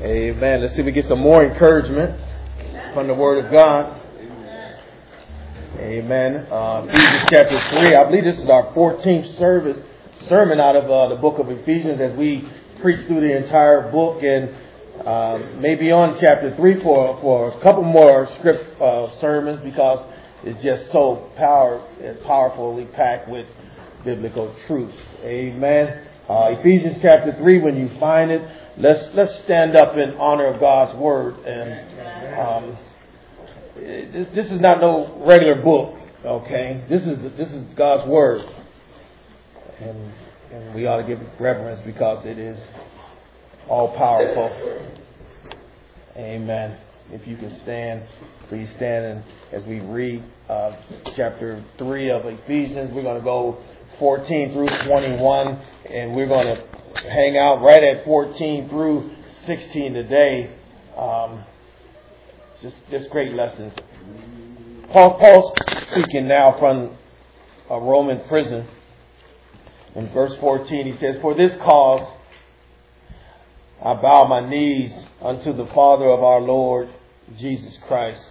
Amen. Let's see if we get some more encouragement from the Word of God. Amen. Ephesians chapter 3. I believe this is our 14th sermon out of the book of Ephesians as we preach through the entire book, and maybe on chapter 3 for a couple more script sermons because it's just so powerfully packed with biblical truth. Amen. Ephesians chapter 3, when you find it, let's stand up in honor of God's Word. And this is not no regular book, okay? This is God's Word. And we ought to give it reverence because it is all powerful. Amen. If you can stand, please stand. And as we read chapter 3 of Ephesians, we're going to go 14 through 21, and we're going to hang out right at 14 through 16 today. Just great lessons. Paul's speaking now from a Roman prison. In verse 14, he says, "For this cause I bow my knees unto the Father of our Lord Jesus Christ,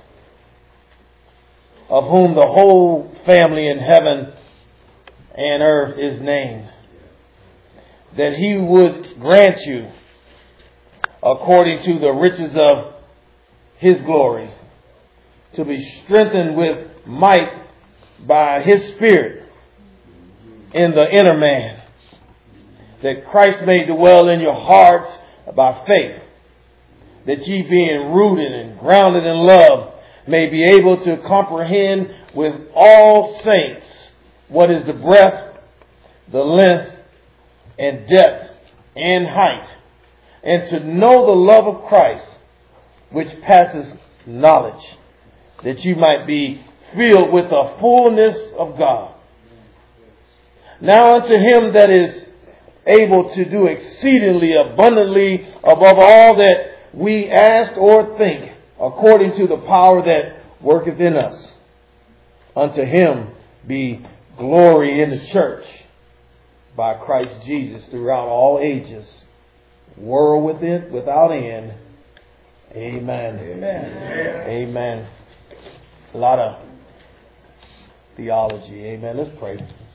of whom the whole family in heaven and earth is named, that he would grant you, according to the riches of his glory, to be strengthened with might by his Spirit in the inner man, that Christ may dwell in your hearts by faith, that ye being rooted and grounded in love may be able to comprehend with all saints what is the breadth, the length, and depth, and height, and to know the love of Christ, which passes knowledge, that you might be filled with the fullness of God. Now unto him that is able to do exceedingly abundantly above all that we ask or think, according to the power that worketh in us, unto him be glory in the church by Christ Jesus throughout all ages, world without end. Amen. Amen. Amen. A lot of theology. Amen. Let's pray.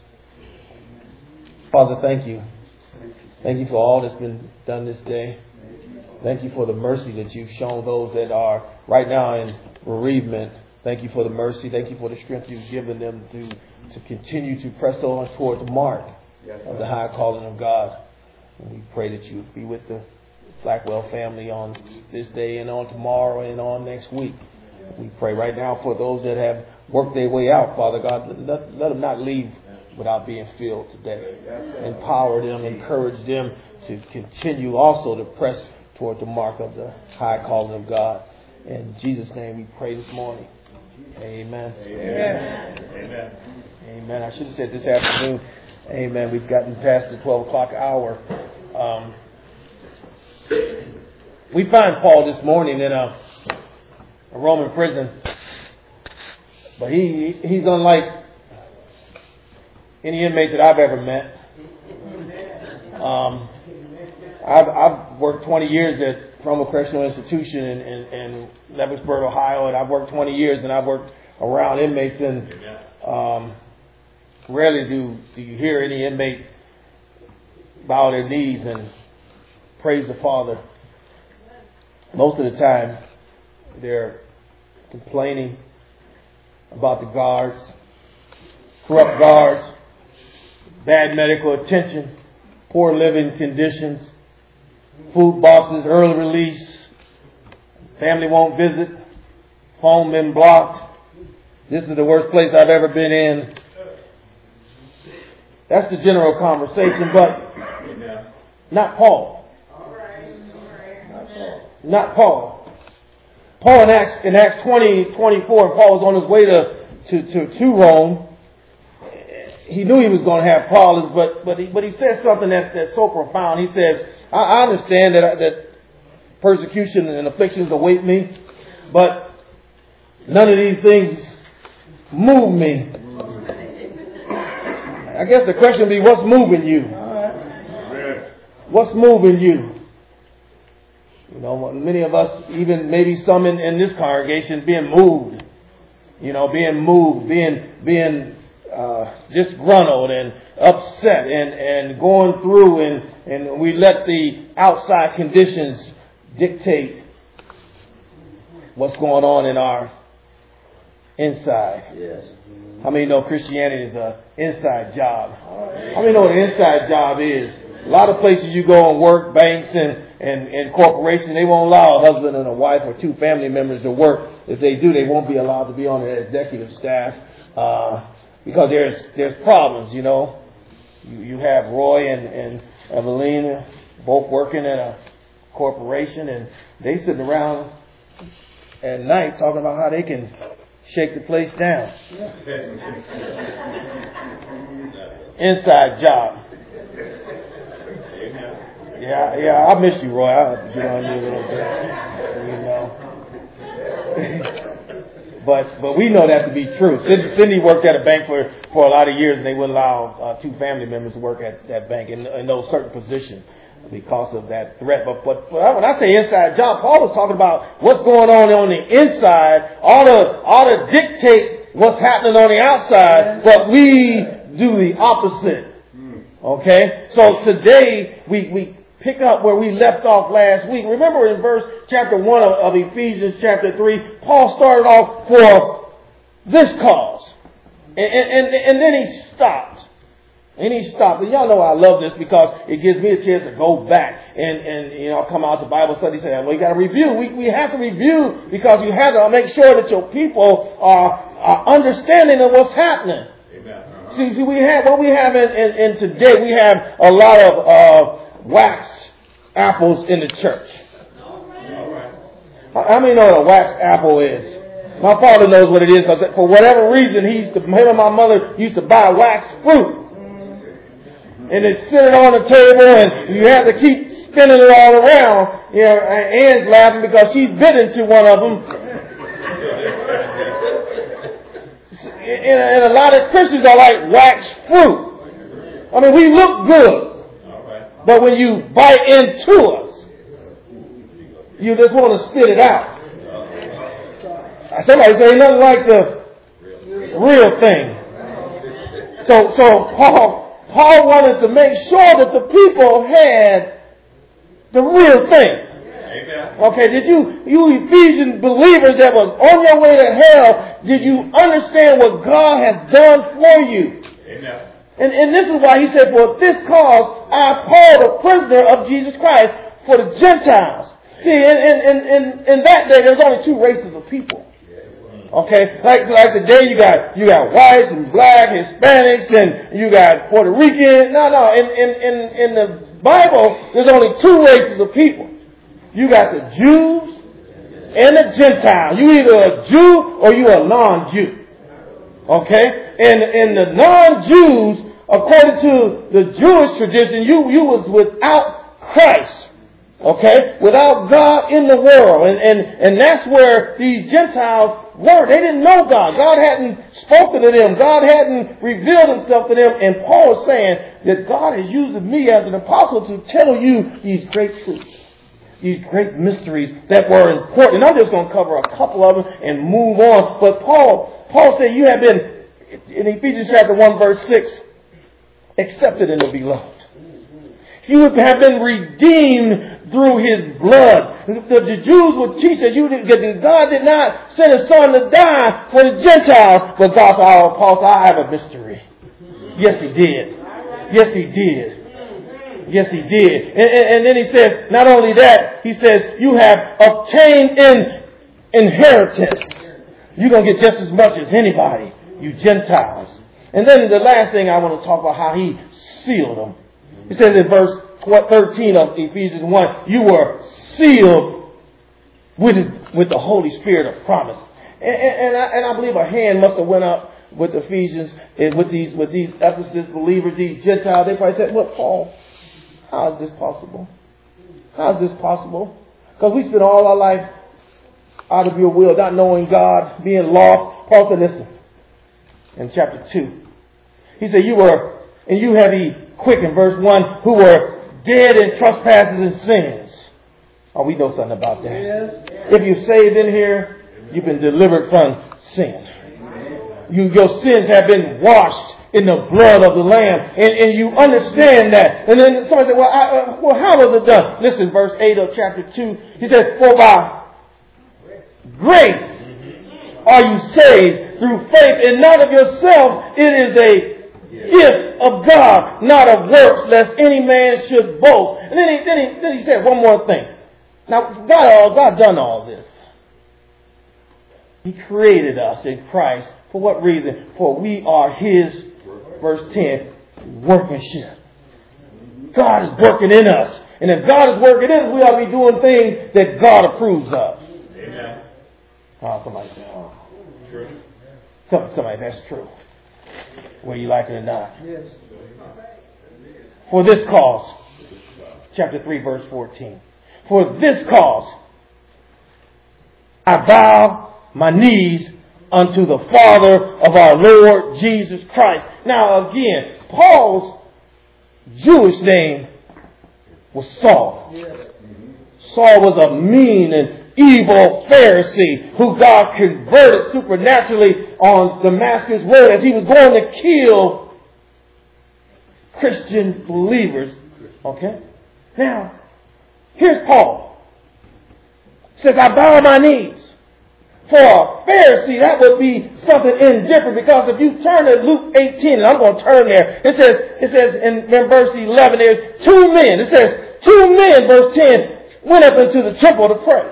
Father, thank you. Thank you for all that's been done this day. Thank you for the mercy that you've shown those that are right now in bereavement. Thank you for the mercy. Thank you for the strength you've given them to continue to press on toward the mark of the high calling of God. And we pray that you be with the Blackwell family on this day and on tomorrow and on next week. We pray right now for those that have worked their way out, Father God. Let them not leave without being filled today. Empower them, encourage them to continue also to press toward the mark of the high calling of God. In Jesus' name we pray this morning. Amen. Amen. Amen. Amen. I should have said this afternoon. Amen. We've gotten past the 12 o'clock hour. We find Paul this morning in a Roman prison, but he's unlike any inmate that I've ever met. I've worked 20 years at Trumbull Correctional Institution in Lewisburg, Ohio, and I've worked 20 years, and I've worked around inmates, and rarely do you hear any inmate bow their knees and praise the Father. Most of the time, they're complaining about the guards, corrupt guards, bad medical attention, poor living conditions, food boxes, early release, family won't visit, phone been blocked. This is the worst place I've ever been in. That's the general conversation, but not Paul. Not Paul. Paul in Acts 20:24, Paul was on his way to Rome. He knew he was going to have problems, but he said something that's so profound. He says, I understand that persecution and afflictions await me, but none of these things move me. I guess the question would be, what's moving you? What's moving you? You know, many of us, even maybe some in this congregation, being moved. You know, being moved, being disgruntled and upset and going through, and we let the outside conditions dictate what's going on in our inside. Yes. How many know Christianity is an inside job? How many know what an inside job is? A lot of places you go and work, banks and corporations, they won't allow a husband and a wife or two family members to work. If they do, they won't be allowed to be on the executive staff because there's problems, you know. You have Roy and Evelina both working at a corporation, and they sitting around at night talking about how they can shake the place down. Inside job. Yeah, I miss you, Roy. I'll have to get on you a little bit, you know. But we know that to be true. Cindy worked at a bank for a lot of years, and they wouldn't allow two family members to work at that bank in those certain positions because of that threat. But when I say inside job, Paul was talking about what's going on the inside, ought to dictate what's happening on the outside, but we do the opposite. Okay? So today we pick up where we left off last week. Remember in chapter 1 of Ephesians chapter 3, Paul started off for this cause. And then he stopped. And y'all know I love this because it gives me a chance to go back and you know, come out to Bible study and say, well, you got to review. We have to review because you have to make sure that your people are understanding of what's happening. Amen. See, what we have in today, we have a lot of waxed apples in the church. All right. How many know what a waxed apple is? My father knows what it is because for whatever reason, him and my mother used to buy waxed fruit. And they sit it on the table, and you have to keep spinning it all around. You know, Ann's laughing because she's bit into one of them. And a lot of Christians are like waxed fruit. I mean, we look good, but when you bite into us, you just want to spit it out. Somebody say nothing like the real thing. So Paul wanted to make sure that the people had the real thing. Okay, did you Ephesian believers that was on your way to hell, did you understand what God has done for you? Amen. And this is why he said, for this cause I, Paul, the prisoner of Jesus Christ, for the Gentiles. See, in that day, there's only two races of people. Okay, like today you got whites and black, Hispanics, and you got Puerto Rican. No. In the Bible, there's only two races of people. You got the Jews and the Gentiles. You either a Jew or you a non-Jew. Okay, and the non-Jews, according to the Jewish tradition, you was without Christ. Okay, without God in the world, and that's where these Gentiles were. They didn't know God. God hadn't spoken to them. God hadn't revealed himself to them. And Paul is saying that God is using me as an apostle to tell you these great truths, these great mysteries that were important. And I'm just going to cover a couple of them and move on. But Paul said you have been, in Ephesians chapter 1 verse 6, accepted in the beloved. You have been redeemed through his blood. The Jews would teach that God did not send his son to die for the Gentiles. But God said, Paul said, I have a mystery. Yes, he did. Yes, he did. Yes, he did. And then he says, not only that, he says, you have obtained an inheritance. You're going to get just as much as anybody, you Gentiles. And then the last thing I want to talk about, how he sealed them. He says in verse 13 of Ephesians 1, you were sealed with the Holy Spirit of promise. And I believe a hand must have went up with Ephesians and with these Ephesus believers, these Gentiles. They probably said, "Well, Paul, how is this possible? How is this possible? Because we spend all our life out of your will, not knowing God, being lost." Paul said, listen, in chapter 2, he said, you have he quickened, verse 1, who were dead in trespasses and sins. Oh, we know something about that. If you're saved in here, you've been delivered from sin. Your sins have been washed in the blood of the Lamb. And you understand that. And then somebody said, well, how was it done? Listen, verse 8 of chapter 2. He said, for by grace are you saved through faith, and not of yourself. It is a gift of God, not of works, lest any man should boast. And then he said one more thing. Now, God done all this. He created us in Christ. For what reason? For we are His, verse 10, workmanship. God is working in us. And if God is working in us, we ought to be doing things that God approves of. Amen. Oh, somebody said, oh. True. Somebody, that's true. Whether you like it or not. Yes. For this cause, chapter 3, verse 14. For this cause, I bow my knees unto the Father of our Lord Jesus Christ. Now again, Paul's Jewish name was Saul. Saul was a mean and evil Pharisee who God converted supernaturally on Damascus Road as he was going to kill Christian believers. Okay? Now, here's Paul. He says, I bow my knees. For a Pharisee, that would be something indifferent, because if you turn to Luke 18, and I'm going to turn there, it says in verse 11, there's two men. It says, two men, verse 10, went up into the temple to pray.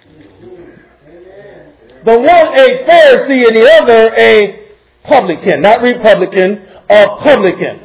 The one a Pharisee and the other a publican. Not Republican, a publican.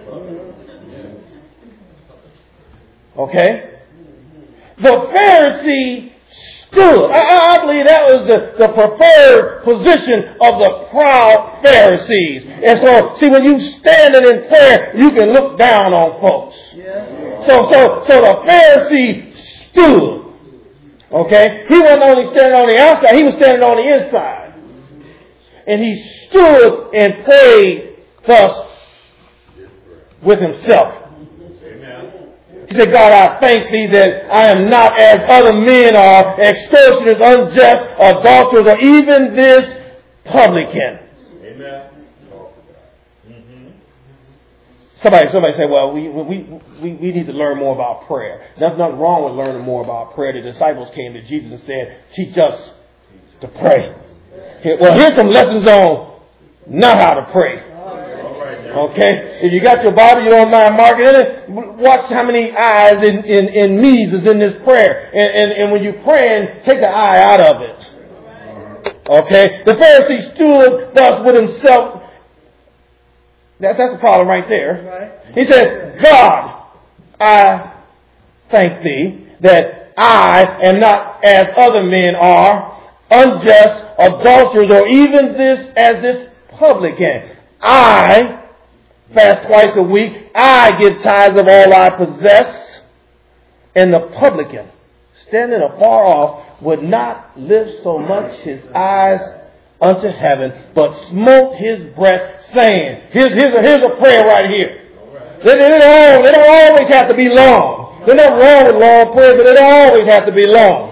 Okay? The Pharisee stood. I believe that was the preferred position of the proud Pharisees. And so, see, when you standing in prayer, you can look down on folks. So the Pharisee stood. Okay? He wasn't only standing on the outside, he was standing on the inside. And he stood and prayed thus with himself. He said, God, I thank thee that I am not as other men are, extortioners, unjust, adulterers, or even this publican. Amen. Mm-hmm. Somebody say, well, we need to learn more about prayer. There's nothing wrong with learning more about prayer. The disciples came to Jesus and said, teach us to pray. Well, here's some lessons on not how to pray. Okay? If you got your Bible, you don't mind marking it. Watch how many I's and me's is in this prayer. And when you're praying, take the I out of it. Okay? The Pharisee stood thus with himself. That's the problem right there. He said, God, I thank thee that I am not as other men are, unjust, adulterers, or even this publican. I fast twice a week. I give tithes of all I possess. And the publican, standing afar off, would not lift so much his eyes unto heaven, but smote his breath, saying, here's a prayer right here. They don't always have to be long. There's nothing wrong with long prayers, but they don't always have to be long.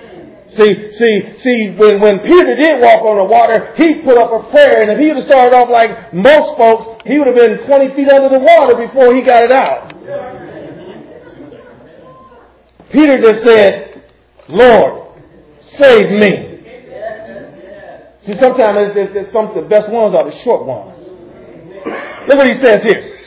See, when Peter did walk on the water, he put up a prayer, and if he would have started off like most folks, he would have been 20 feet under the water before he got it out. Peter just said, Lord, save me. See, sometimes the best ones are the short ones. Look what he says here.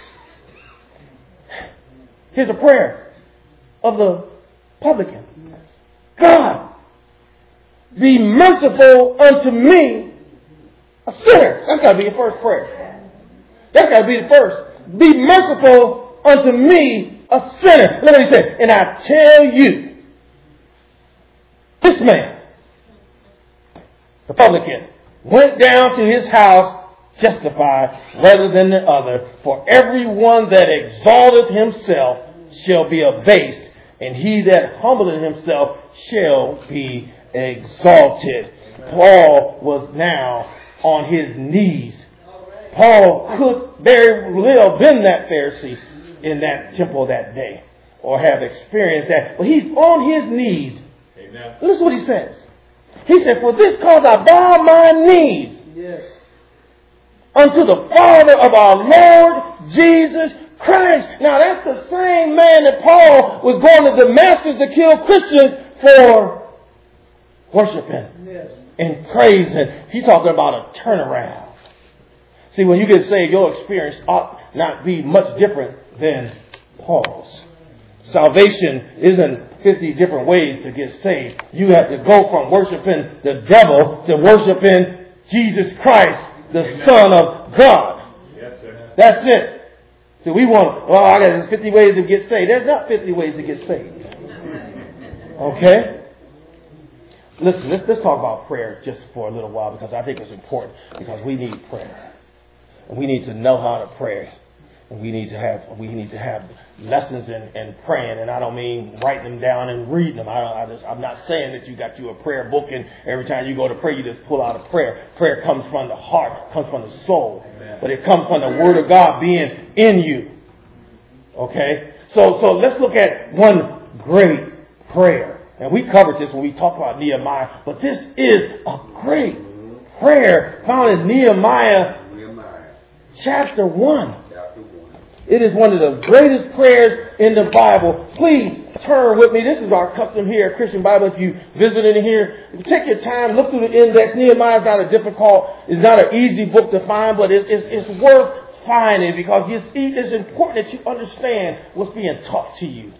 Here's a prayer of the publican. God, be merciful unto me, a sinner. That's got to be your first prayer. That's got to be the first. Be merciful unto me, a sinner. Look what he said. And I tell you, this man, the publican, went down to his house justified rather than the other. For everyone that exalteth himself shall be abased, and he that humbleth himself shall be exalted. Paul was now on his knees. Paul could very well have been that Pharisee in that temple that day, or have experienced that. But he's on his knees Amen. Listen what he says. He said, for this cause I bow my knees unto the Father of our Lord Jesus Christ. Now that's the same man that Paul was going to Damascus to kill Christians for worshiping and praising. He's talking about a turnaround. See, when you get saved, your experience ought not be much different than Paul's. Salvation isn't 50 different ways to get saved. You have to go from worshiping the devil to worshiping Jesus Christ, the Son of God. Yes, sir. That's it. So we want, well, I got 50 ways to get saved. There's not 50 ways to get saved. Okay? Listen, let's talk about prayer just for a little while, because I think it's important, because we need prayer. And we need to know how to pray. And we need to have lessons in praying. And I don't mean writing them down and reading them. I'm not saying that you got you a prayer book and every time you go to pray, you just pull out a prayer. Prayer comes from the heart, comes from the soul. Amen. But it comes from the Word of God being in you. Okay? So let's look at one great prayer. And we covered this when we talked about Nehemiah. But this is a great prayer found in Nehemiah chapter 1. It is one of the greatest prayers in the Bible. Please turn with me. This is our custom here at Christian Bible. If you visit in here, take your time, look through the index. Nehemiah is not it's not an easy book to find, but it's worth finding, because it's important that you understand what's being taught to you.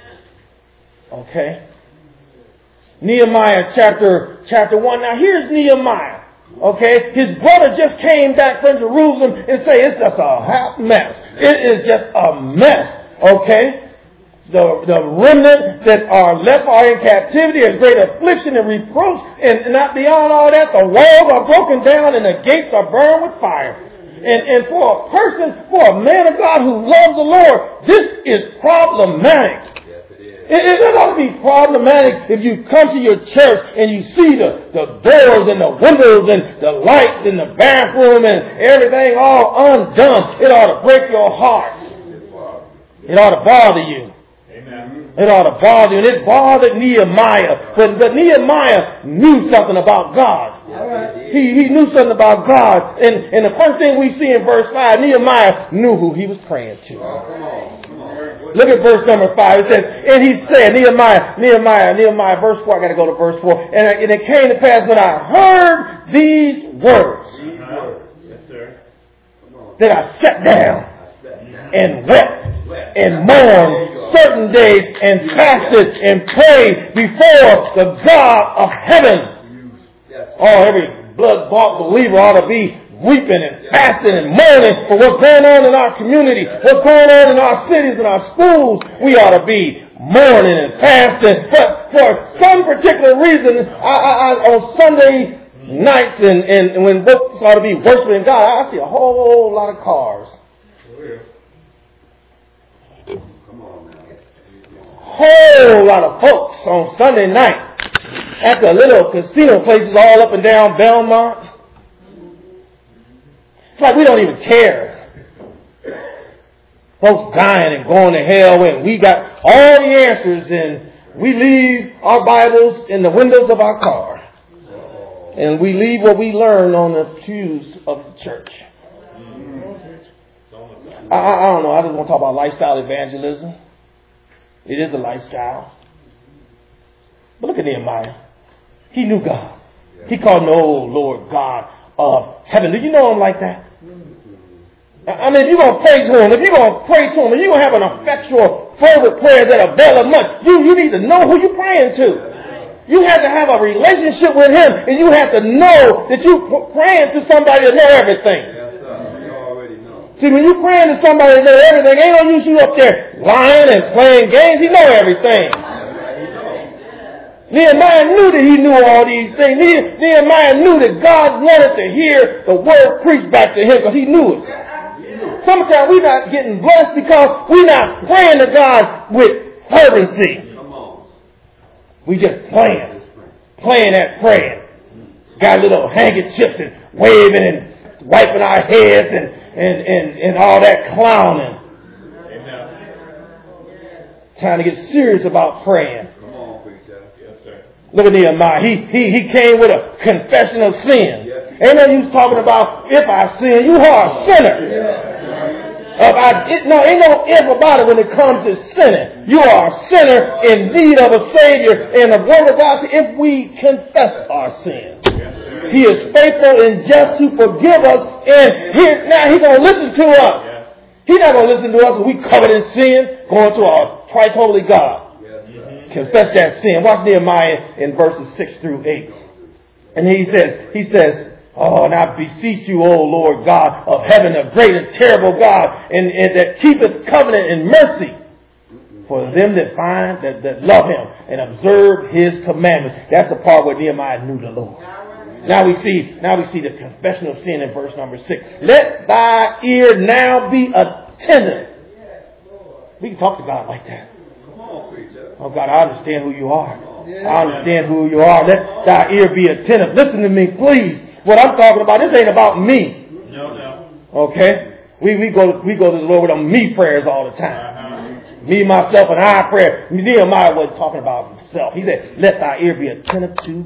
Okay? Nehemiah chapter 1. Now here's Nehemiah. Okay, his brother just came back from Jerusalem and say it's just a hot mess. It is just a mess. Okay, the remnant that are left are in captivity, and great affliction and reproach, and not beyond all that, the walls are broken down and the gates are burned with fire. And for a man of God who loves the Lord, this is problematic. It ought to be problematic if you come to your church and you see the doors and the windows and the lights in the bathroom and everything all undone. It ought to break your heart. It ought to bother you. Amen. It ought to bother you. And it bothered Nehemiah. But Nehemiah knew something about God. He knew something about God. And the first thing we see in verse 5, Nehemiah knew who he was praying to. Look at verse number 5. It says, and he said, Nehemiah, verse 4, I got to go to verse 4. And it came to pass when I heard these words, that I sat down and wept and mourned certain days and fasted and prayed before the God of heaven. Oh, every blood-bought believer ought to be weeping and fasting and mourning for what's going on in our community, what's going on in our cities and our schools. We ought to be mourning and fasting. But for some particular reason, on Sunday nights and when folks ought to be worshiping God, I see a whole lot of cars. Whole lot of folks on Sunday night at the little casino places all up and down Belmont. It's like we don't even care. Folks dying and going to hell, and we got all the answers, and we leave our Bibles in the windows of our car. And we leave what we learned on the pews of the church. I don't know. I just want to talk about lifestyle evangelism. It is a lifestyle. But look at Nehemiah. He knew God. He called him, oh, Lord God of heaven. Do you know him like that? I mean, if you're going to pray to him, if you're going to have an effectual, fervent prayer that availeth much, you need to know who you're praying to. You have to have a relationship with him, and you have to know that you're praying to somebody that knows everything. See, when you're praying to somebody that knows everything, ain't no use you up there lying and playing games. He knows everything. Nehemiah knew that he knew all these things. Nehemiah knew that God wanted to hear the word preached back to him, because he knew it. Sometimes we're not getting blessed because we're not praying to God with fervency. We just playing that praying. Got little handkerchiefs and waving and wiping our heads and all that clowning. Trying to get serious about praying. Look at Nehemiah. He came with a confession of sin. Ain't no use talking about if I sin. You are a sinner. Ain't no if about it when it comes to sinning. You are a sinner in need of a Savior. And the Word of God says, if we confess our sins, He is faithful and just to forgive us. And now He's going to listen to us. He's not going to listen to us when we covered in sin, going to our thrice holy God. Confess that sin. Watch Nehemiah in verses 6 through 8. And he says, oh, and I beseech you, O Lord God of heaven, a great and terrible God, and that keepeth covenant and mercy for them that love Him and observe His commandments. That's the part where Nehemiah knew the Lord. Now we see the confession of sin in verse number 6. Let thy ear now be attentive. We can talk to God like that. Oh God, I understand who you are. I understand who you are. Let thy ear be attentive. Listen to me, please. What I'm talking about, this ain't about me. No. Okay? We go to the Lord with them me prayers all the time. Me, myself, and I prayer. Nehemiah wasn't talking about himself. He said, let thy ear be attentive to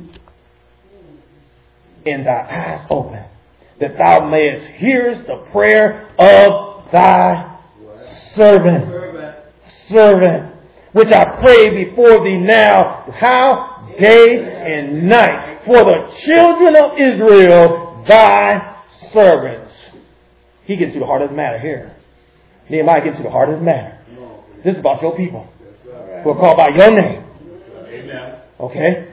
and thy eyes open, that thou mayest hear the prayer of thy servant, which I pray before thee now, how? Day and night, for the children of Israel, thy servants. He gets to the heart of the matter here. Nehemiah gets to the heart of the matter. This is about your people who are called by your name. Okay?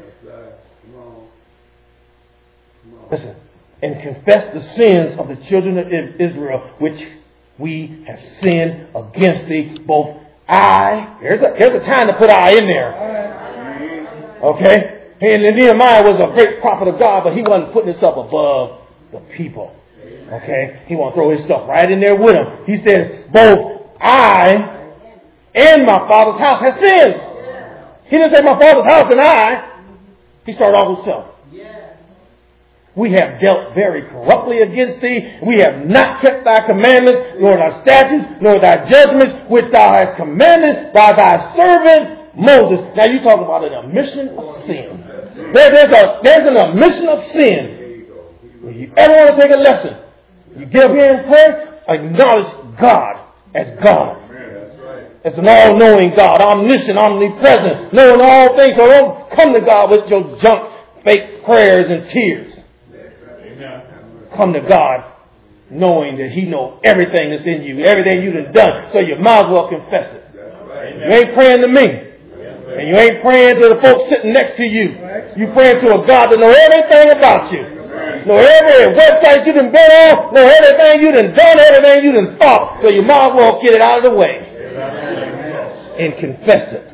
Listen. And confess the sins of the children of Israel, which we have sinned against thee, both here's a time to put I in there. Okay? And Nehemiah was a great prophet of God, but he wasn't putting himself above the people. Okay? He won't throw his stuff right in there with him. He says, both I and my father's house have sinned. He didn't say my father's house and I. He started off with self. We have dealt very corruptly against thee. We have not kept thy commandments, nor thy statutes, nor thy judgments, which thou hast commanded by thy servant Moses. Now you talk about an omission of sin. There's an omission of sin. If you ever want to take a lesson, you get up here and pray, acknowledge God as God. As an all-knowing God, omniscient, omnipresent, knowing all things. So don't come to God with your junk, fake prayers and tears. Come to God knowing that He knows everything that's in you, everything you've done. So you might as well confess it. You ain't praying to me. And you ain't praying to the folks sitting next to you. You praying to a God that knows everything about you. Know every website you done been on. Know everything you done done, everything you done thought. So you might as well get it out of the way. And confess it.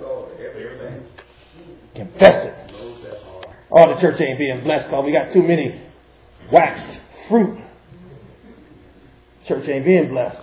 Confess it. Oh, the church ain't being blessed because we got too many waxed fruit. Church ain't being blessed.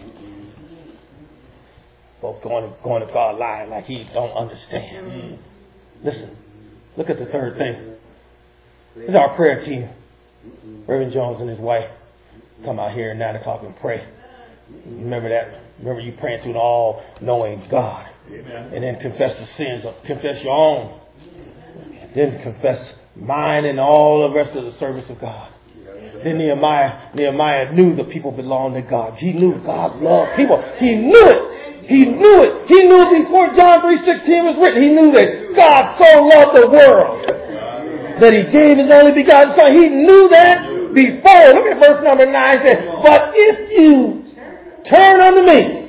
Both going to God lying like He don't understand. Listen, look at the third thing. This is our prayer team. Reverend Jones and his wife come out here at 9 o'clock and pray. Remember that. Remember you praying to an all-knowing God. Amen. And then confess the sins. Confess your own. Then confess mine and all the rest of the service of God. Then Nehemiah knew the people belonged to God. He knew God loved people. He knew it. He knew it. He knew it before John 3:16 was written. He knew that God so loved the world that He gave His only begotten Son. He knew that before. Look at verse number 9. It says, but if you turn unto me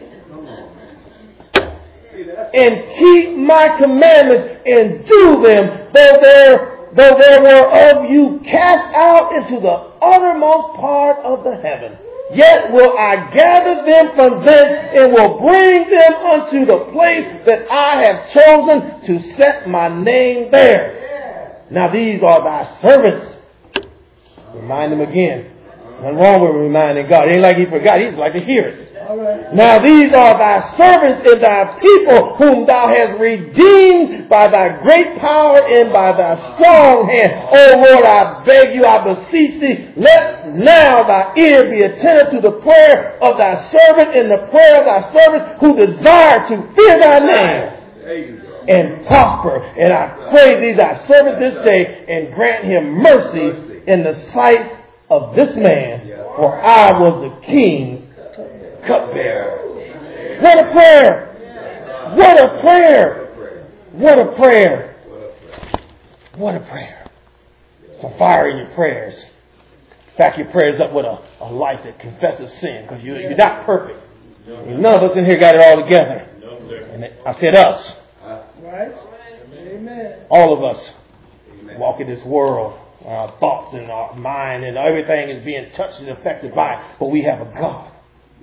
and keep my commandments and do them, though there were of you cast out into the uttermost part of the heaven, yet will I gather them from thence and will bring them unto the place that I have chosen to set my name there. Now these are thy servants. Remind them again. Nothing wrong with reminding God. It ain't like He forgot. He'd like to hear it. Right. Now these are thy servants and thy people whom thou hast redeemed by thy great power and by thy strong hand. O Lord, I beg you, I beseech thee, let now thy ear be attentive to the prayer of thy servant and the prayer of thy servants who desire to fear thy name. There you go. and prosper. And I pray thee thy servant this day and grant him mercy in the sight of this man, for I was the king's cupbearer. What a prayer! What a prayer! What a prayer! What a prayer. So fire in your prayers. Back your prayers up with a life that confesses sin, because you're not perfect. None of us in here got it all together. And I said us. Right? Amen. All of us walk in this world. Our thoughts and our mind and everything is being touched and affected by it. But we have a God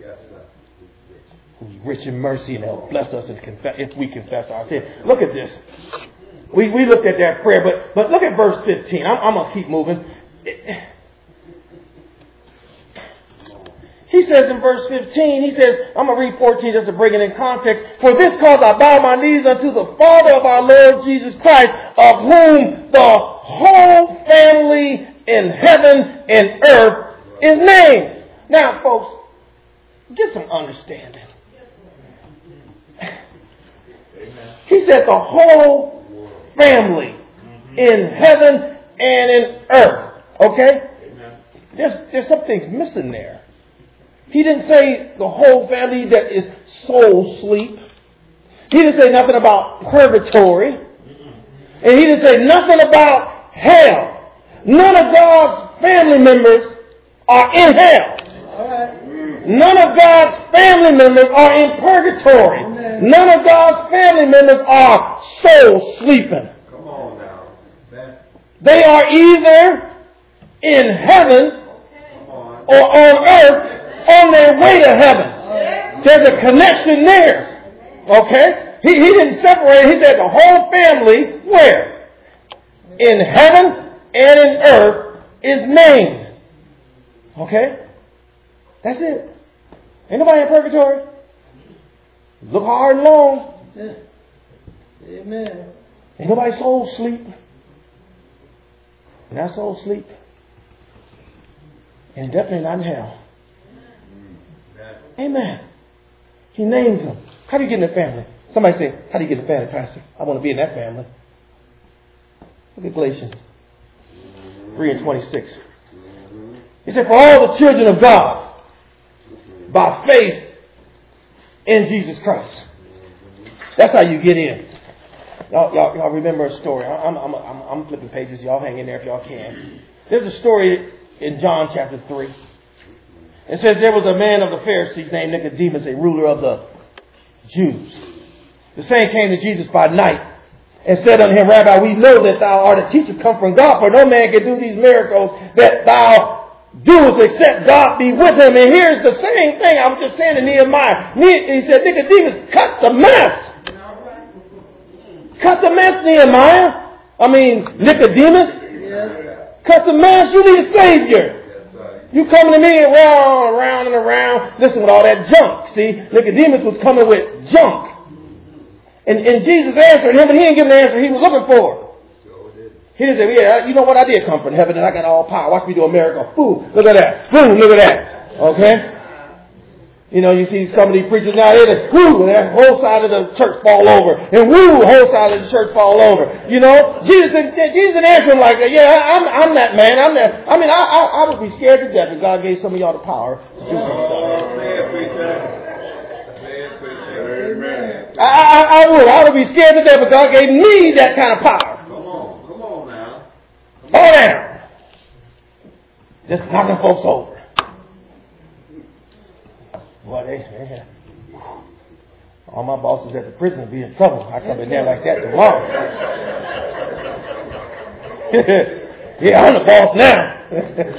who's rich in mercy, and he'll bless us if we confess our sin. Look at this. We looked at that prayer, but look at verse 15. I'm going to keep moving. He says in verse 15, he says, I'm going to read 14 just to bring it in context. For this cause I bow my knees unto the Father of our Lord Jesus Christ, of whom the whole family in heaven and earth is named. Now, folks, get some understanding. He said the whole family in heaven and in earth. Okay? There's some things missing there. He didn't say the whole family that is soul sleep. He didn't say nothing about purgatory. And he didn't say nothing about hell. None of God's family members are in hell. None of God's family members are in purgatory. None of God's family members are soul sleeping. Come on now. They are either in heaven or on earth on their way to heaven. There's a connection there. Okay? He didn't separate. He said the whole family, where? In heaven and in earth is named. Okay? That's it. Ain't nobody in purgatory. Look hard and long. Yeah. Amen. Ain't nobody soul sleep. Not soul sleep. And definitely not in hell. Amen. He names them. How do you get in the family? Somebody say, how do you get in the family, Pastor? I want to be in that family. Look at Galatians 3:26. He said, for all the children of God, by faith in Jesus Christ. That's how you get in. Y'all remember a story. I'm flipping pages. Y'all hang in there if y'all can. There's a story in John chapter 3. It says there was a man of the Pharisees named Nicodemus, a ruler of the Jews. The same came to Jesus by night and said unto him, Rabbi, we know that thou art a teacher come from God, for no man can do these miracles that thou doest except God be with him. And here's the same thing I was just saying to Nehemiah. He said, Nicodemus, cut the mess. Cut the mess, Nehemiah. Nicodemus. Cut the mess. You need a Savior. You coming to me around and around. Listen, with all that junk. See, Nicodemus was coming with junk. And Jesus answered him, but he didn't give him the answer he was looking for. He didn't say, yeah, you know what? I did come from heaven and I got all power. Watch me do a miracle. Boom, look at that. Boom, look at that. Okay? You know, you see some of these preachers now, they whoo, and that whole side of the church fall over. And whoo, the whole side of the church fall over. You know, Jesus didn't answer him like that. Yeah, I'm that man. I'm that. I would be scared to death if God gave some of y'all the power to do some stuff. I would be scared to death if God gave me that kind of power. Come on now. Fall down. Just knocking folks over. Well, all my bosses at the prison will be in trouble. I come in there like that tomorrow. Yeah, I'm the boss now.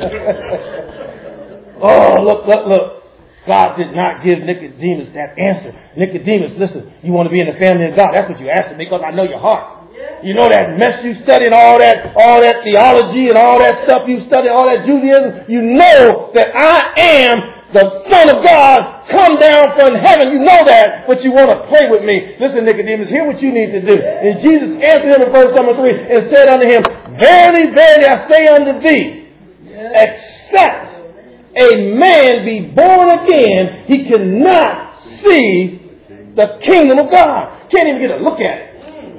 Oh, look. God did not give Nicodemus that answer. Nicodemus, listen, you want to be in the family of God. That's what you asked me, because I know your heart. You know that mess you studied, all that theology and all that stuff you studied, all that Judaism. You know that I am the Son of God come down from heaven. You know that, but you want to play with me. Listen, Nicodemus, hear what you need to do. And Jesus answered him in verse number 3 and said unto him, Verily, verily, I say unto thee, except a man be born again, he cannot see the kingdom of God. Can't even get a look at it.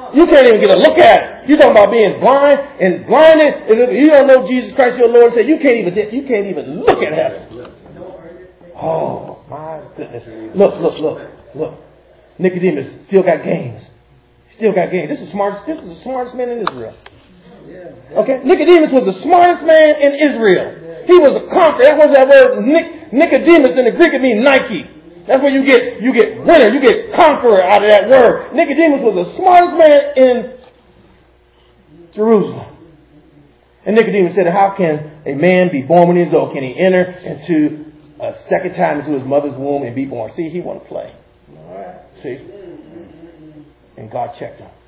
You can't even get a look at it. You're talking about being blind and blinded. And if you don't know Jesus Christ your Lord, you can't even look at heaven. Oh my goodness. Look. Nicodemus still got gains. Still got gains. This is the smartest man in Israel. Okay? Nicodemus was the smartest man in Israel. He was a conqueror. That was that word Nicodemus in the Greek. It means Nike. That's where you get winner, you get conqueror out of that word. Nicodemus was the smartest man in Jerusalem. And Nicodemus said, how can a man be born when he is old? Can he enter into a second time into his mother's womb and be born? See, he wanted to play. See? And God checked him.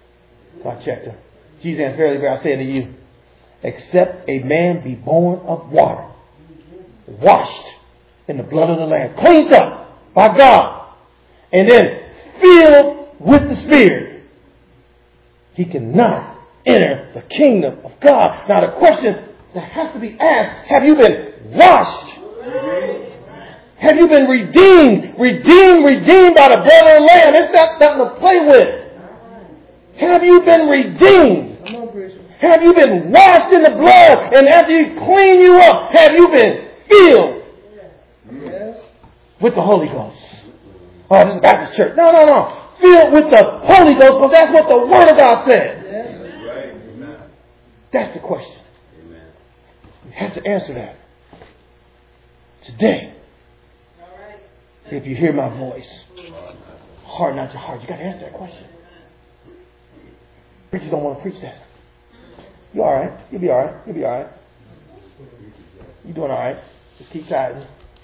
Jesus answered, verily, verily, I say unto you, except a man be born of water, washed in the blood of the Lamb, cleaned up by God, and then filled with the Spirit, he cannot enter the kingdom of God. Now the question that has to be asked, have you been washed? Have you been redeemed by the blood of the Lamb? It's not nothing to play with. Have you been redeemed? Have you been washed in the blood? And after He clean you up, have you been filled with the Holy Ghost? Oh, this is Baptist church. No. Filled with the Holy Ghost, because that's what the Word of God says. That's the question. You have to answer that today. If you hear my voice, harden not your heart. You got to answer that question. Preachers don't want to preach that. You all right? You'll be all right. You're doing all right. Just keep tithing.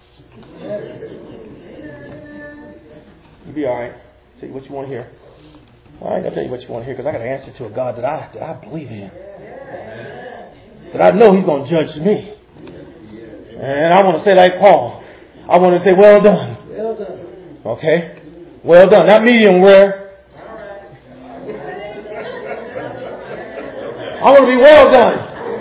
You'll be all right. Tell you what you want to hear. Well, I ain't gonna tell you what you want to hear, because I got to answer to a God that I believe in. But I know He's going to judge me. And I want to say like Paul. I want to say, well done. Well done. Okay? Well done. Not medium rare. I want to be well done.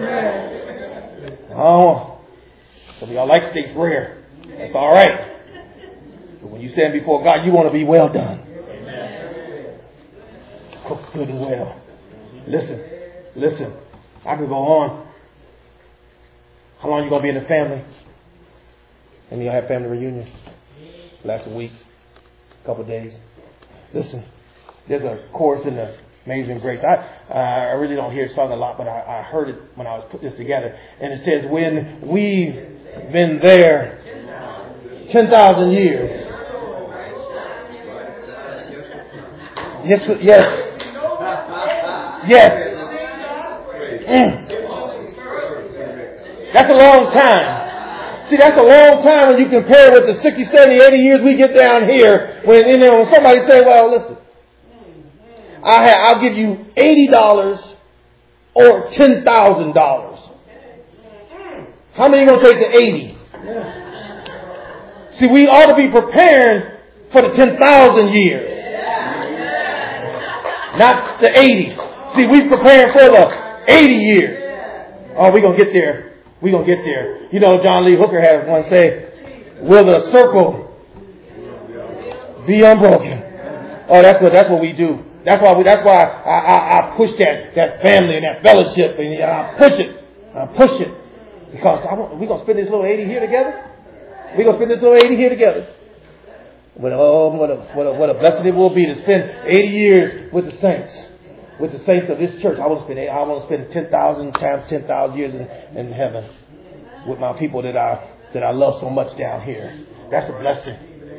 Oh, some of y'all like steak rare. That's all right. But when you stand before God, you want to be well done. Cooked good and well. Listen. I can go on. How long are you going to be in the family? And you'll have family reunions. Last week, a couple of days. Listen, there's a chorus in the Amazing Grace. I really don't hear it sung a lot, but I heard it when I was putting this together. And it says, when we've been there 10,000 years. Yes. That's a long time. See, that's a long time when you compare with the 60, 70, 80 years we get down here. When somebody say, well, listen, I'll give you $80 or $10,000. How many are going to take the 80? See, we ought to be preparing for the 10,000 years. Not the 80. See, we preparing for the 80 years. Oh, we're going to get there. We're going to get there. You know, John Lee Hooker had one say, will the circle be unbroken? Oh, that's what we do. That's why I push that family and that fellowship, and I push it. Because we're going to spend this little 80 here together. We're going to spend this little 80 here together. What a blessing it will be to spend 80 years with the saints. With the saints of this church. I want to spend 10,000 times 10,000 years in heaven with my people that I love so much down here. That's a blessing.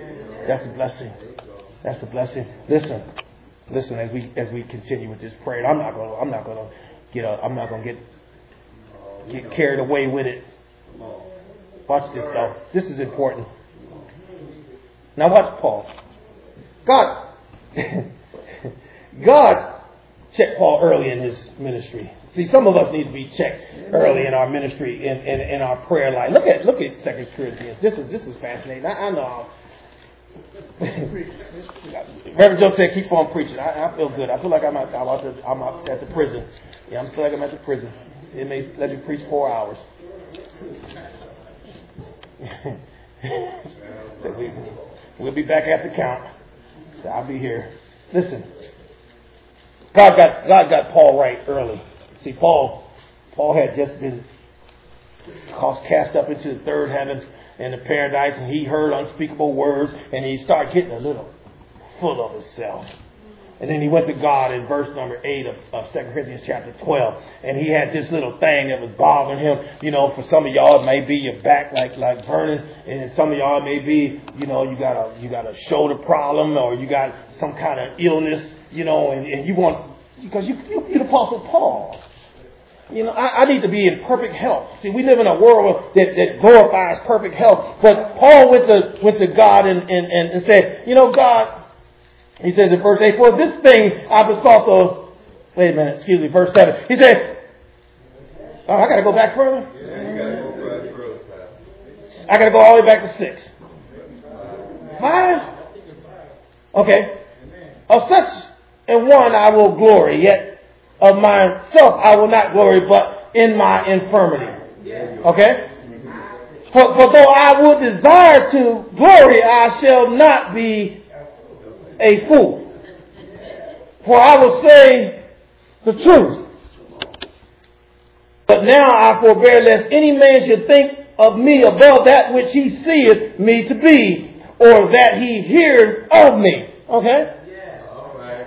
Listen, as we continue with this prayer, I'm not going to get carried away with it. Watch this though. This is important. Now watch Paul. God checked Paul early in his ministry. See, some of us need to be checked early in our ministry, in our prayer life. Look at 2 Corinthians. This is fascinating. I know. Reverend Joe said, "Keep on preaching." I feel good. I feel like I'm at the prison. Yeah, I feel like I'm at the prison. It may let me preach 4 hours. We'll be back at the count. So I'll be here. Listen. God got Paul right early. See, Paul had just been cast up into the third heaven in the paradise, and he heard unspeakable words, and he started getting a little full of himself. And then he went to God in verse number 8 of 2 Corinthians chapter 12. And he had this little thing that was bothering him. You know, for some of y'all, it may be your back like burning. And some of y'all, it may be, you know, you got a shoulder problem, or you got some kind of illness, you know, and you want, because you're the Apostle Paul. You know, I need to be in perfect health. See, we live in a world that glorifies perfect health. But Paul went to God and said, you know, God, he says in verse 8, for this thing I besought the... Wait a minute, excuse me, verse 7. He said... Oh, I got to go back further? Yeah, you got to go back further. I got to go all the way back to 6. 5? Okay. Of such an one I will glory, yet of myself I will not glory, but in my infirmity. Okay? For though I would desire to glory, I shall not be a fool. For I will say the truth. But now I forbear lest any man should think of me above that which he seeth me to be, or that he hears of me. Okay? Yeah. All right.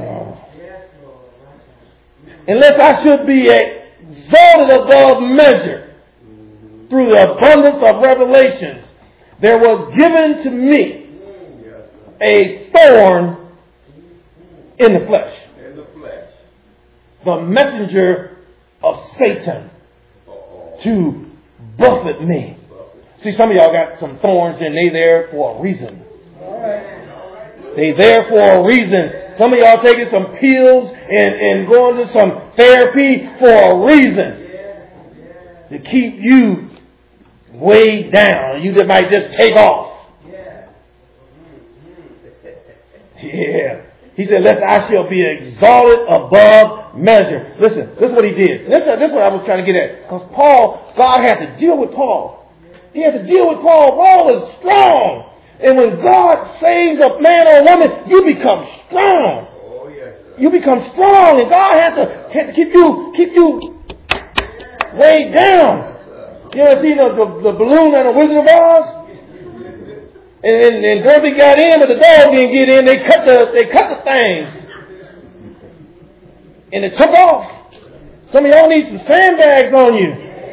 Unless I should be exalted above measure through the abundance of revelations, there was given to me a thorn in the flesh. In the flesh. The messenger of Satan to buffet me. See, some of y'all got some thorns and they there for a reason. They there for a reason. Some of y'all taking some pills and going to some therapy for a reason. To keep you weighed down. You just might just take off. Yeah. He said, lest I shall be exalted above measure. Listen, this is what he did. This is what I was trying to get at. Because Paul, God had to deal with Paul. He had to deal with Paul. Paul is strong. And when God saves a man or a woman, you become strong. Oh, yes, sir. You become strong. And God had to keep you weighed down. You ever seen the balloon on the Wizard of Oz? And Dorothy got in, but the dog didn't get in. They cut the thing, and it took off. Some of y'all need some sandbags on you.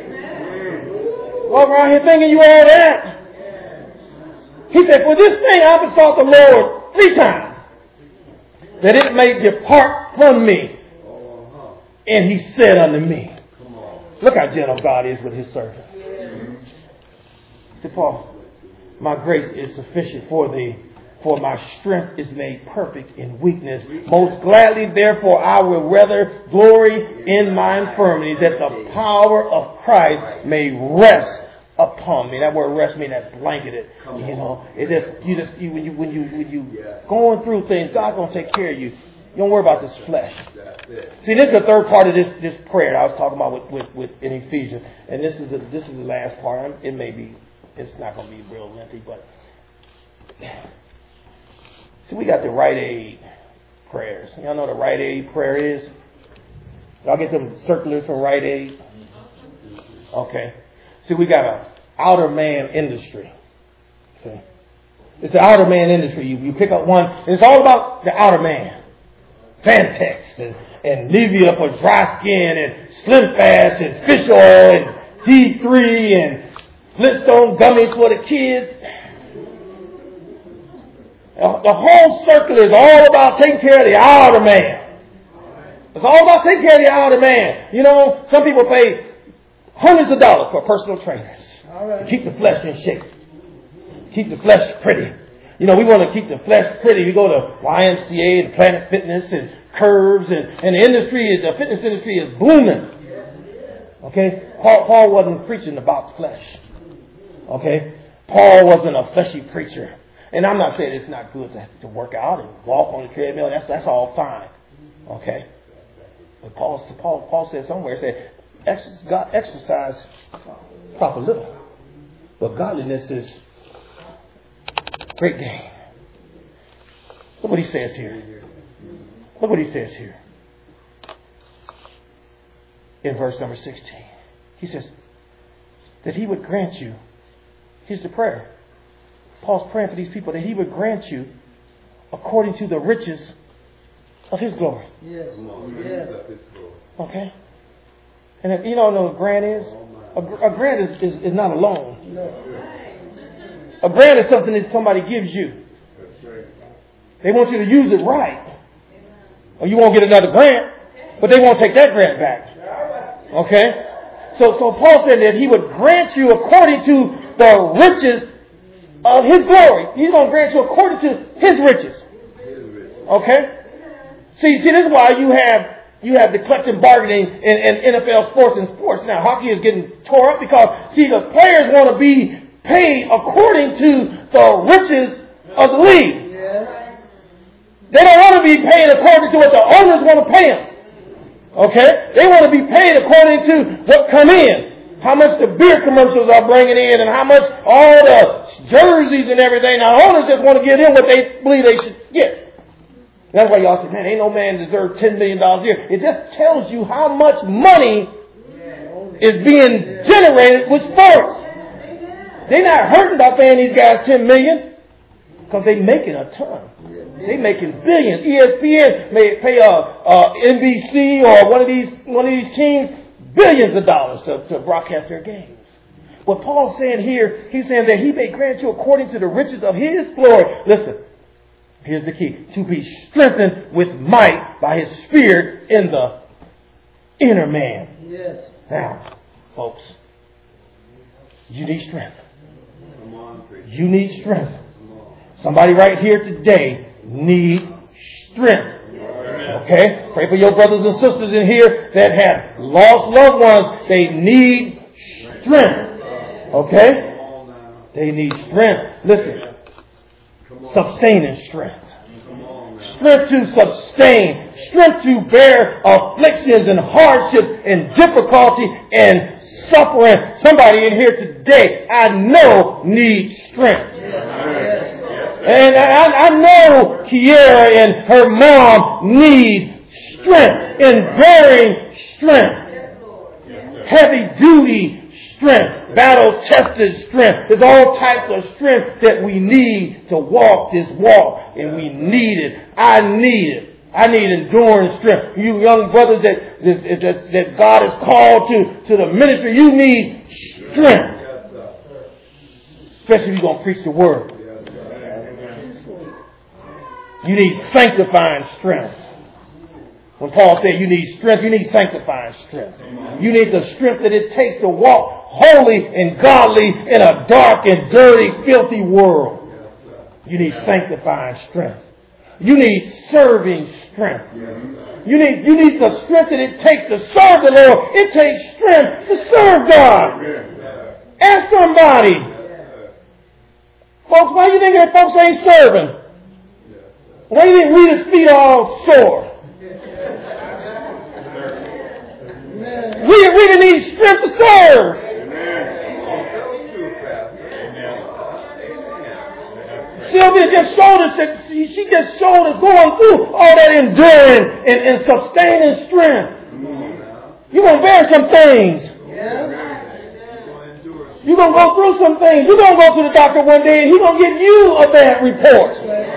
Walk around here thinking you all that. He said, "For this thing I besought the Lord 3 times, that it may depart from me." And he said unto me, look how gentle God is with his servant. He said, Paul, my grace is sufficient for thee, for my strength is made perfect in weakness. Most gladly, therefore, I will rather glory in my infirmities, that the power of Christ may rest upon me. That word rest means that blanketed. You know, when you going through things, God's gonna take care of you. You don't worry about this flesh. See, this is the third part of this prayer I was talking about with in Ephesians, and this is the last part. It's not going to be real lengthy, but see, we got the Rite Aid prayers. Y'all know what the Rite Aid prayer is? Y'all get them circulars from Rite Aid? Okay. See, we got an outer man industry. See? It's the outer man industry. You pick up one, and it's all about the outer man. Fantex and Nivea for dry skin and Slim Fast and fish oil and D3 and Flintstone gummies for the kids. The whole circle is all about taking care of the outer man. It's all about taking care of the outer man. You know, some people pay hundreds of dollars for personal trainers to keep the flesh in shape, keep the flesh pretty. You know, we want to keep the flesh pretty. We go to YMCA and Planet Fitness and Curves, and the fitness industry is booming. Okay? Paul wasn't preaching about the flesh. Okay? Paul wasn't a fleshy preacher. And I'm not saying it's not good to work out and walk on the treadmill. That's all fine. Okay? But Paul said somewhere, he said, God exercise proper little. But godliness is great gain. Look what he says here. Look what he says here. in verse number 16. He says that He would grant you. Here's the prayer. Paul's praying for these people, that He would grant you according to the riches of His glory. Yes. Yes. Okay? And if you don't know what a grant is, a grant is not a loan. A grant is something that somebody gives you. They want you to use it right. Or you won't get another grant, but they won't take that grant back. Okay? So Paul said that He would grant you according to the riches of His glory. He's going to grant you according to His riches. Okay? See, this is why you have the collective bargaining in NFL sports and sports. Now, hockey is getting tore up because, see, the players want to be paid according to the riches of the league. Yes. They don't want to be paid according to what the owners want to pay them. Okay? They want to be paid according to what come in. How much the beer commercials are bringing in and how much all the jerseys and everything. Now, owners just want to get in what they believe they should get. That's why y'all say, man, ain't no man deserve $10 million a year. It just tells you how much money is being generated with sports. They're not hurting by paying these guys $10 million because they're making a ton. They're making billions. ESPN may pay NBC or one of these teams billions of dollars to broadcast their games. What Paul's saying here, he's saying that He may grant you according to the riches of His glory. Listen. Here's the key. To be strengthened with might by His Spirit in the inner man. Yes. Now, folks, you need strength. You need strength. Somebody right here today needs strength. Okay? Pray for your brothers and sisters in here that have lost loved ones. They need strength. Okay? They need strength. Listen. Sustaining strength. Strength to sustain. Strength to bear afflictions and hardships and difficulty and suffering. Somebody in here today, I know, needs strength. And I know Kiera and her mom need strength, enduring strength, heavy duty strength, battle-tested strength. There's all types of strength that we need to walk this walk. And we need it. I need it. I need enduring strength. You young brothers that God has called to the ministry, you need strength. Especially if you're going to preach the Word. You need sanctifying strength. When Paul said you need strength, you need sanctifying strength. You need the strength that it takes to walk holy and godly in a dark and dirty, filthy world. You need sanctifying strength. You need serving strength. You need the strength that it takes to serve the Lord. It takes strength to serve God. Ask somebody. Folks, why do you think that folks ain't serving? Why do you think Rita's feet are all sore? We need strength to serve. Sylvia just showed us that she just showed us going through all that enduring and sustaining strength. You're going to bear some things. You're going to go through some things. You're going to go to the doctor one day and he's going to give you a bad report.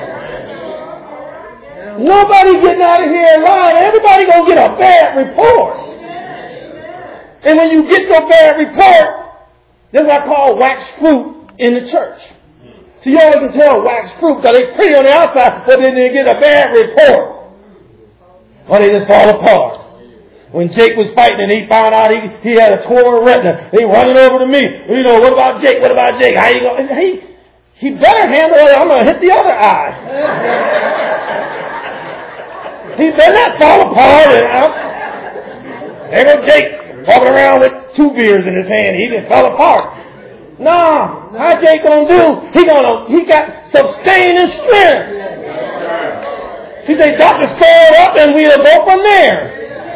Nobody getting out of here alive. Everybody going to get a bad report. And when you get your bad report, that's what I call wax fruit in the church. So you always can tell wax fruit because they're pretty on the outside, but then they get a bad report. Or they just fall apart. When Jake was fighting and he found out he had a torn retina, he running over to me. You know, what about Jake? What about Jake? How you going? He better handle it. I'm going to hit the other eye. He better not fall apart. There goes Jake walking around with 2 beers in his hand. He just fell apart. No, how Jake gonna do? He got sustaining strength. He said, Dr. Stir up and we'll go from there.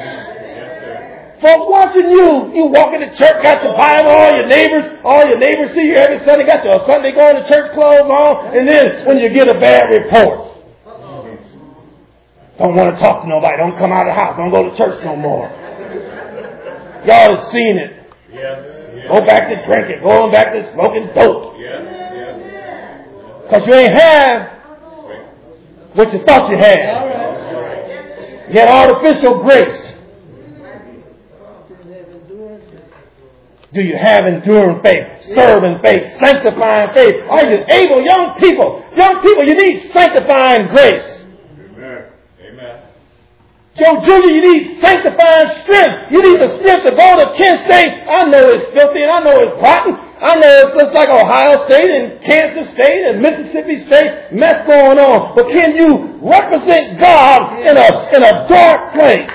Folks watching you walking to church, got the Bible, all your neighbors see you every Sunday, got your Sunday going to church clothes on, and then when you get a bad report, don't want to talk to nobody, don't come out of the house, don't go to church no more. Y'all have seen it. Go back to drinking. Going back to smoking dope. Because you ain't have what you thought you had. You had artificial grace. Do you have enduring faith, serving faith, sanctifying faith? Are you able, young people, you need sanctifying grace. Amen. Joe Jr., you need sanctifying strength. You need the strength to go to Kent State. I know it's filthy and I know it's rotten. I know it's just like Ohio State and Kansas State and Mississippi State mess going on. But can you represent God in a dark place?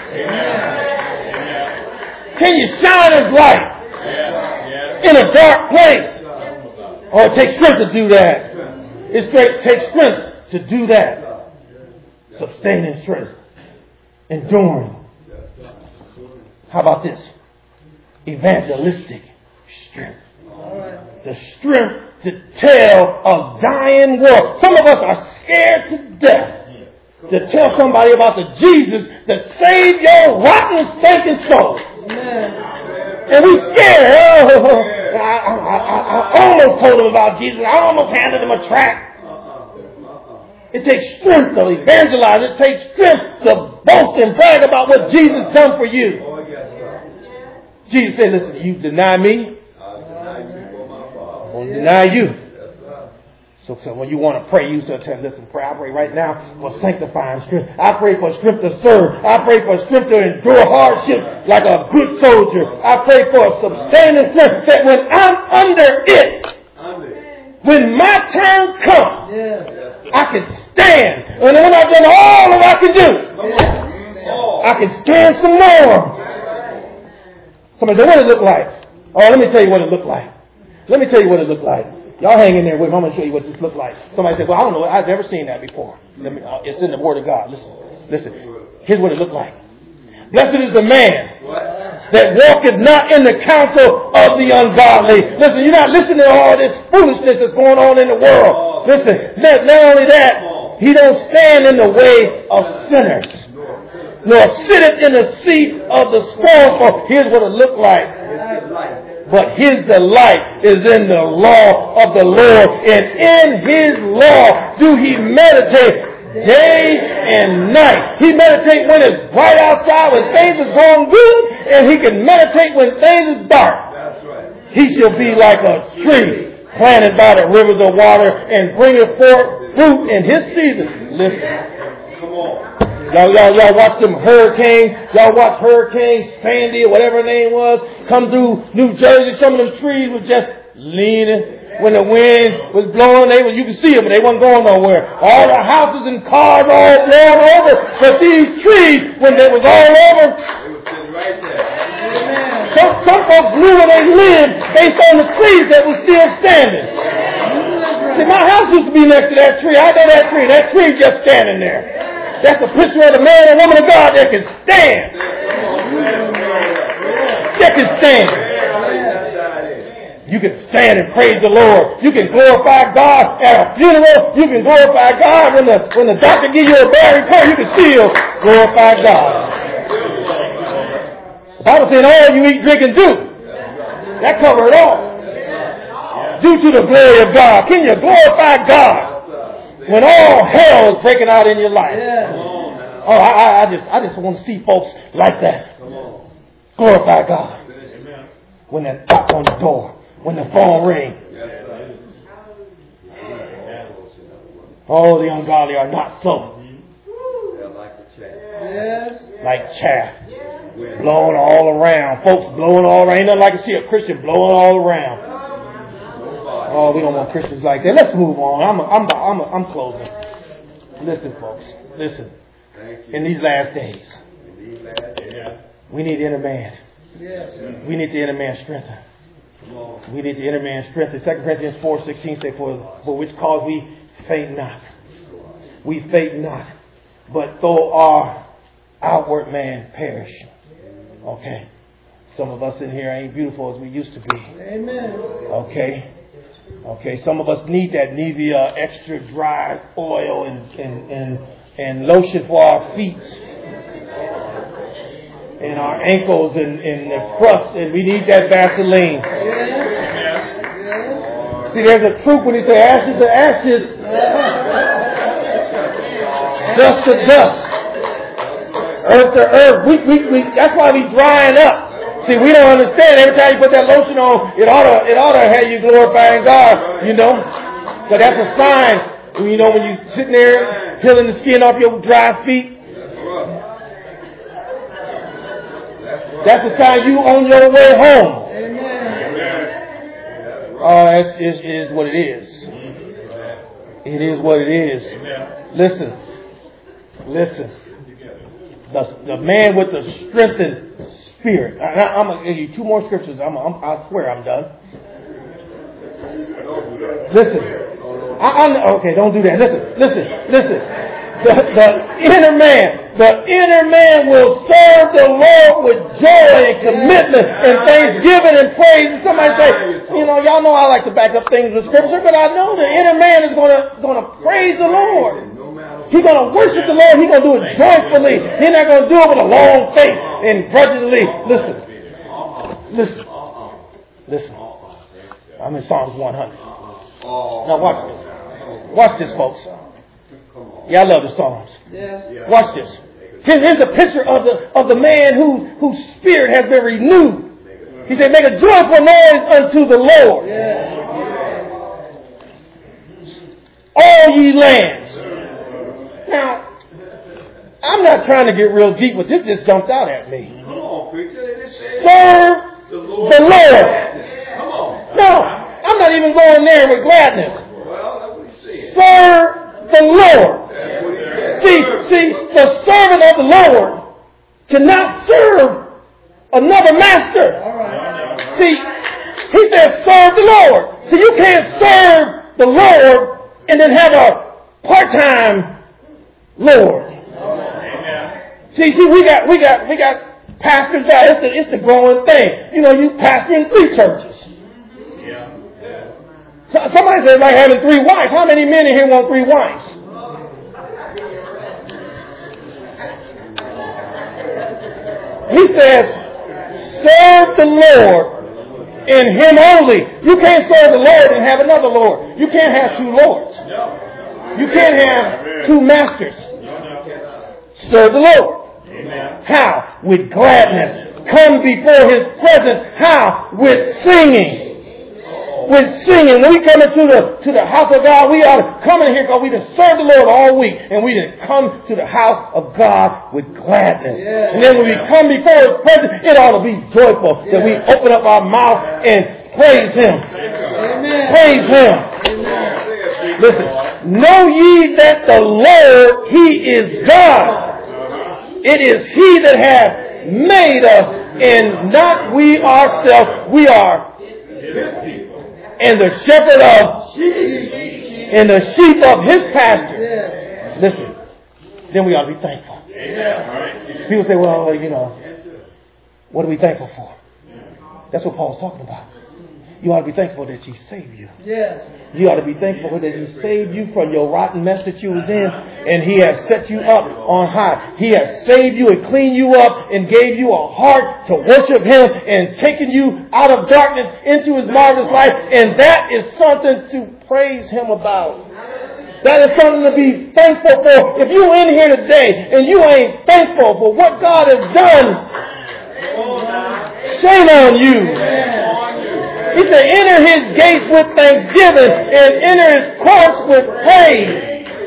Amen. Can you shine His light in a dark place? Oh, it takes strength to do that. It takes strength to do that. Sustaining strength. Enduring. How about this? Evangelistic strength. The strength to tell a dying world. Some of us are scared to death to tell somebody about the Jesus that saved your rotten, stinking soul. And we scared. I almost told him about Jesus. I almost handed him a tract. It takes strength to evangelize. It takes strength to boast and brag about what Jesus done for you. Jesus said, listen, you deny me, I'll deny you. So when you want to pray, you say, listen, pray. I pray right now for sanctifying strength. I pray for strength to serve. I pray for strength to endure hardship like a good soldier. I pray for sustaining strength that when I'm under it, when my turn comes, I can stand. And when I've done all that I can do, I can stand some more. Somebody said, what does it look like? Oh, let me tell you what it looked like. Let me tell you what it looked like. Y'all hang in there with me. I'm going to show you what this looked like. Somebody said, well, I don't know. I've never seen that before. It's in the Word of God. Listen. Here's what it looked like. Blessed is the man that walketh not in the counsel of the ungodly. Listen, you're not listening to all this foolishness that's going on in the world. Listen, not only that, he don't stand in the way of sinners, nor sitteth in the seat of the scornful. Here's what it looked like. But his delight is in the law of the Lord, and in his law do he meditate day and night. He meditates when it's bright outside, when things are going good, and he can meditate when things is dark. That's right. He shall be like a tree planted by the rivers of water and bringeth forth fruit in his season. Listen. Come on. Y'all watch them hurricanes. Y'all watch Hurricane Sandy or whatever her name was come through New Jersey. Some of them trees were just leaning. When the wind was blowing, you could see them, but they wasn't going nowhere. All the houses and cars all blown over. But these trees, when they was all over, they were sitting right there. Some folks knew where they lived based on the trees that were still standing. See, my house used to be next to that tree. I know that tree. That tree just standing there. That's a picture of the man and woman of God that can stand. That can stand. You can stand and praise the Lord. You can glorify God at a funeral. You can glorify God when the doctor gives you a bad report. You can still glorify God. The Bible said all you eat, drink, and do. That covers it all. Due to the glory of God. Can you glorify God when all hell is breaking out in your life? Oh, I just want to see folks like that. Glorify God. When that knock on the door. When the phone rings. Oh, the ungodly are not so. Like chaff. Blowing all around. Folks blowing all around. Ain't nothing like to see a Christian blowing all around. Oh, we don't want Christians like that. Let's move on. I'm closing. Listen, folks. Listen. In these last days, we need the inner man. We need the inner man strengthened. We need the inner man strengthened. 2 Corinthians 4:16 say, for which cause we faint not. We faint not. But though our outward man perish. Okay. Some of us in here ain't beautiful as we used to be. Amen. Okay. Some of us need that Nivea extra dry oil and lotion for our feet. and our ankles and the crust, and we need that Vaseline. See, there's a truth when he says ashes to ashes, dust to dust, earth to earth. That's why we drying up. See, we don't understand. Every time you put that lotion on, it ought to have you glorifying God, you know. So that's a sign, you know, when you're sitting there peeling the skin off your dry feet. That's a sign you on your way home. Oh, it is what it is. It is what it is. Listen. The man with the strengthened spirit. I'm going to give you 2 more scriptures. I swear I'm done. Listen. Okay, don't do that. Listen. The inner man will serve the Lord with joy and commitment and thanksgiving and praise. And somebody say, you know, y'all know I like to back up things with scripture, but I know the inner man is going to praise the Lord. He's going to worship the Lord. He's going to do it joyfully. He's not going to do it with a long face and grudgingly. Listen. I'm in Psalms 100. Now watch this, folks. Yeah, I love the Psalms. Yeah. Watch this. Here's a picture of the man whose spirit has been renewed. He said, make a joyful noise unto the Lord. Yeah. All ye lands. Now, I'm not trying to get real deep, but this just jumped out at me. Come on, preacher. Serve the Lord. Come on. No, I'm not even going there with gladness. Well, that's what he said. Serve the Lord. See, the servant of the Lord cannot serve another master. See, he says serve the Lord. So you can't serve the Lord and then have a part-time Lord. See, we got pastors out. It's the growing thing. You know, you pastor in 3 churches. So somebody says like having 3 wives. How many men in here want 3 wives? He says, serve the Lord in Him only. You can't serve the Lord and have another Lord. You can't have 2 lords. You can't have 2 masters. Serve the Lord. How? With gladness. Come before His presence. How? With singing. With singing. When we come into the house of God, we ought to come in here because we just serve the Lord all week. And we just come to the house of God with gladness. Yeah. And then when we come before His presence, it ought to be joyful that we open up our mouth and praise Him. Amen. Praise Him. Amen. Listen. Know ye that the Lord, He is God. It is He that hath made us and not we ourselves. We are and the shepherd of and the sheep of His pasture. Listen, then we ought to be thankful. People say, well, you know, what are we thankful for? That's what Paul's talking about. You ought to be thankful that He saved you. You ought to be thankful that He saved you from your rotten mess that you was in, and He has set you up on high. He has saved you and cleaned you up and gave you a heart to worship Him and taken you out of darkness into His marvelous light. And that is something to praise Him about. That is something to be thankful for. If you're in here today and you ain't thankful for what God has done, shame on you. He said, enter His gates with thanksgiving and enter His courts with praise.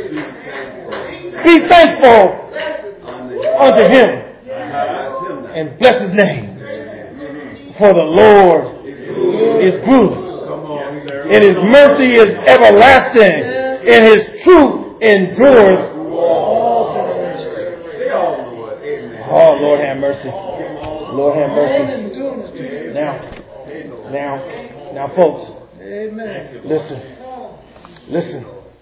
Be thankful unto Him and bless His name. For the Lord is good and His mercy is everlasting and His truth endures. Oh, Lord have mercy. Lord have mercy. Now, folks, amen. Listen.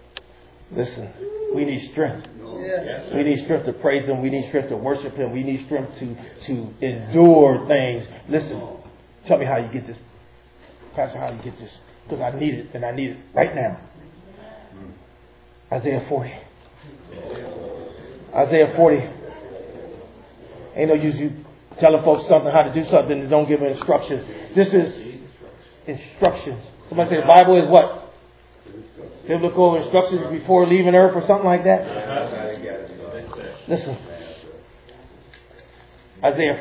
We need strength. We need strength to praise Him. We need strength to worship Him. We need strength to endure things. Listen, tell me how you get this. Pastor, how you get this? Because I need it, and I need it right now. Isaiah 40. Isaiah 40. Ain't no use you telling folks something, how to do something, and don't give them instructions. This is instructions. Somebody say the Bible is what? Biblical instructions before leaving earth or something like that? Listen. Isaiah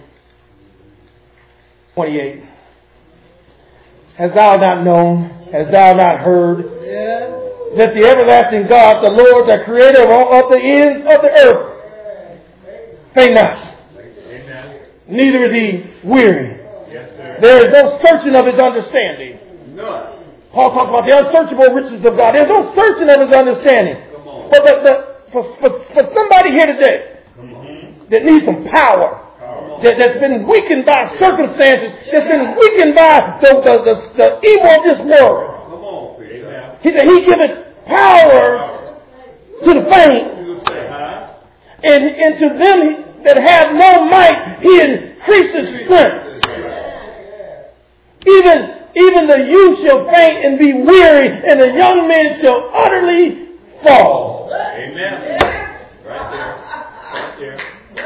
40:28. Hast thou not known? Hast thou not heard? That the everlasting God, the Lord, the creator of all the ends of the earth, faint not. Neither is he weary. There is no searching of his understanding. Paul talks about the unsearchable riches of God. There's no searching of his understanding. But for somebody here today that needs some power, that's been weakened by circumstances, that's been weakened by the evil of this world. He said he giveth power to the faint, and to them that have no might, he increases strength. Even the youth shall faint and be weary, and the young men shall utterly fall. Amen. Right there.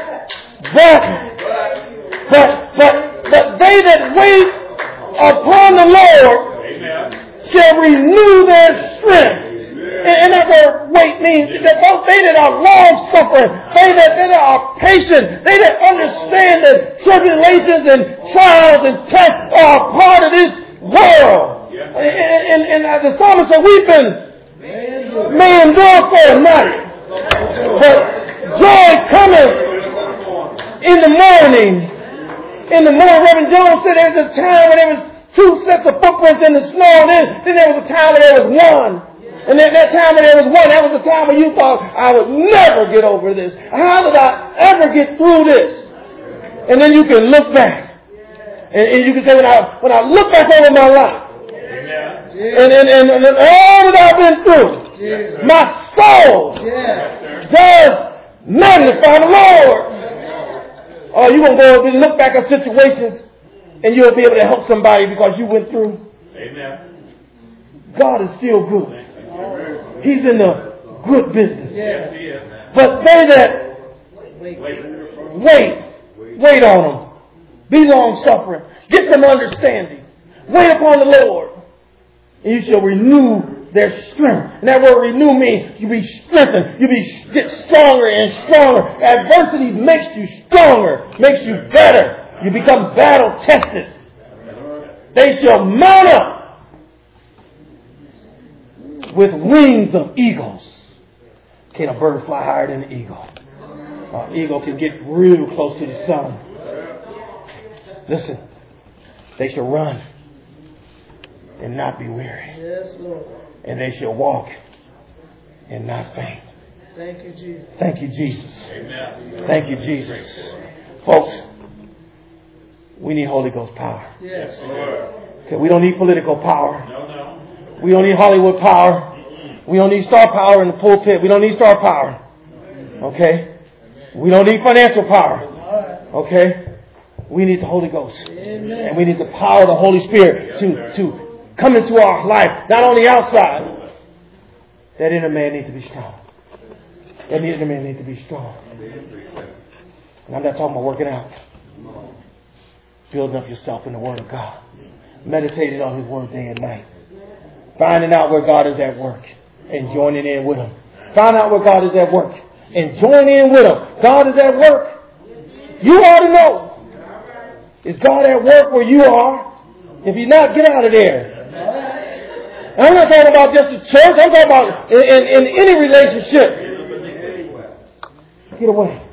But they that wait upon the Lord shall renew their strength. And that word wait means that those they that are long suffering, they that are patient, they that understand that tribulations and trials and tests are a part of this world. And as the psalmist said, weeping may endure for a night, but joy cometh in the morning. In the morning, Reverend Jones said there was a time when there was 2 sets of footprints in the snow, and then there was a time when there was one. And then that time when there was one, that was the time when you thought, I would never get over this. How did I ever get through this? And then you can look back. And you can say, when I look back over my life, and all that I've been through, my soul does magnify the Lord. Oh, you're going to go and look back at situations and you'll be able to help somebody because you went through. Amen. God is still good. He's in the good business. But they that wait on Him. Be long suffering. Get some understanding. Wait upon the Lord. And you shall renew their strength. And that word renew means you be strengthened. You get stronger and stronger. Adversity makes you stronger. Makes you better. You become battle tested. They shall mount up with wings of eagles. Can a bird fly higher than an eagle? An eagle can get real close to the sun. Listen, they shall run and not be weary. Yes, Lord. And they shall walk and not faint. Thank you, Jesus. Thank you, Jesus. Amen. Thank you, Jesus. Folks, we need Holy Ghost power. Yes, Lord. Okay, we don't need political power. No. We don't need Hollywood power. We don't need star power in the pulpit. We don't need star power. Okay? We don't need financial power. Okay? We need the Holy Ghost. Amen. And we need the power of the Holy Spirit to come into our life, not only outside. That inner man needs to be strong. That inner man needs to be strong. And I'm not talking about working out. Building up yourself in the Word of God. Meditating on His Word day and night. Finding out where God is at work and joining in with Him. Find out where God is at work and join in with Him. God is at work. You already know. Is God at work where you are? If He's not, get out of there. And I'm not talking about just the church. I'm talking about in any relationship. Get away.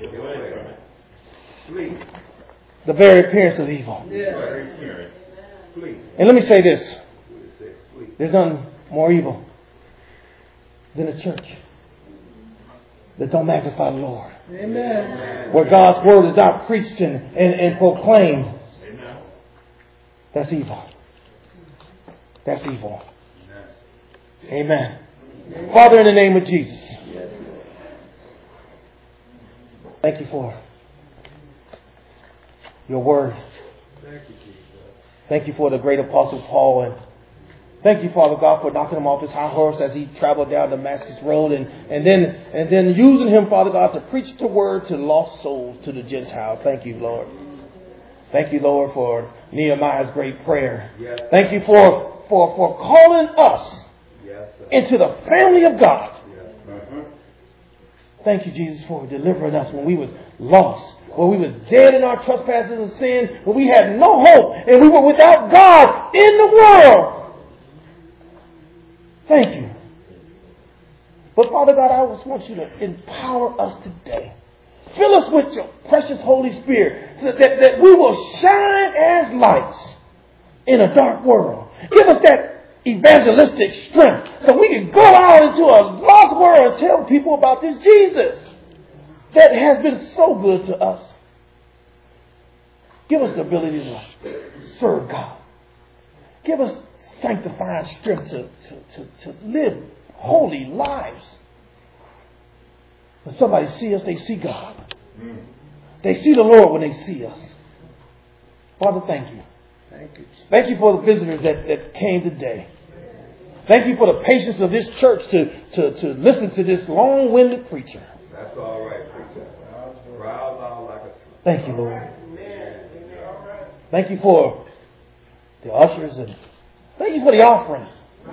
The very appearance of evil. And let me say this. There's nothing more evil than a church that don't magnify the Lord. Amen. Where God's Word is not preached and proclaimed. That's evil. That's evil. Amen. Father, in the name of Jesus, thank you for your Word. Thank you for the great Apostle Paul, and thank you, Father God, for knocking him off his high horse as he traveled down Damascus Road, and then using him, Father God, to preach the Word to lost souls, to the Gentiles. Thank you, Lord. Thank you, Lord, for Nehemiah's great prayer. Thank you for calling us into the family of God. Thank you, Jesus, for delivering us when we was lost, when we was dead in our trespasses and sin, when we had no hope and we were without God in the world. Thank you. But Father God, I just want you to empower us today. Fill us with your precious Holy Spirit so that we will shine as lights in a dark world. Give us that evangelistic strength so we can go out into a lost world and tell people about this Jesus that has been so good to us. Give us the ability to serve God. Give us sanctifying strength to live holy lives. When somebody see us, they see God. They see the Lord when they see us. Father, thank you. Thank you for the visitors that came today. Thank you for the patience of this church to listen to this long-winded preacher. That's all right, preacher. Proud loud like a... Thank you, Lord. Thank you for the ushers and thank you for the offering.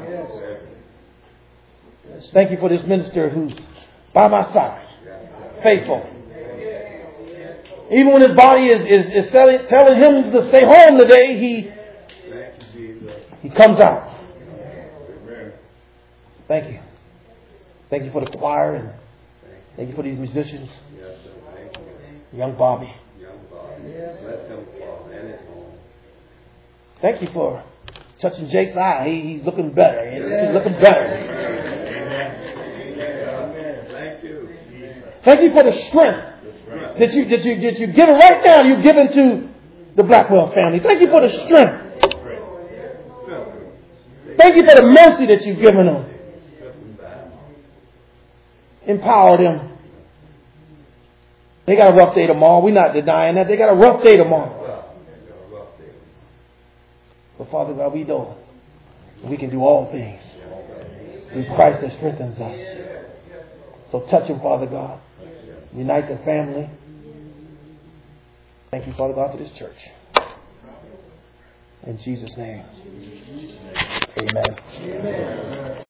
Thank you for this minister who's by my side, faithful. Even when his body is telling him to stay home today, he comes out. Thank you. Thank you for the choir and thank you for these musicians. Young Bobby. Thank you for touching Jake's eye. He's looking better. He's looking better. Thank you for the strength that you're giving right now. You're giving to the Blackwell family. Thank you for the strength. Thank you for the mercy that you've given them. Empower them. They got a rough day tomorrow. We're not denying that. They got a rough day tomorrow. But Father God, we know we can do all things through Christ that strengthens us. So touch them, Father God. Unite the family. Thank you, Father God, for this church. In Jesus' name. Amen.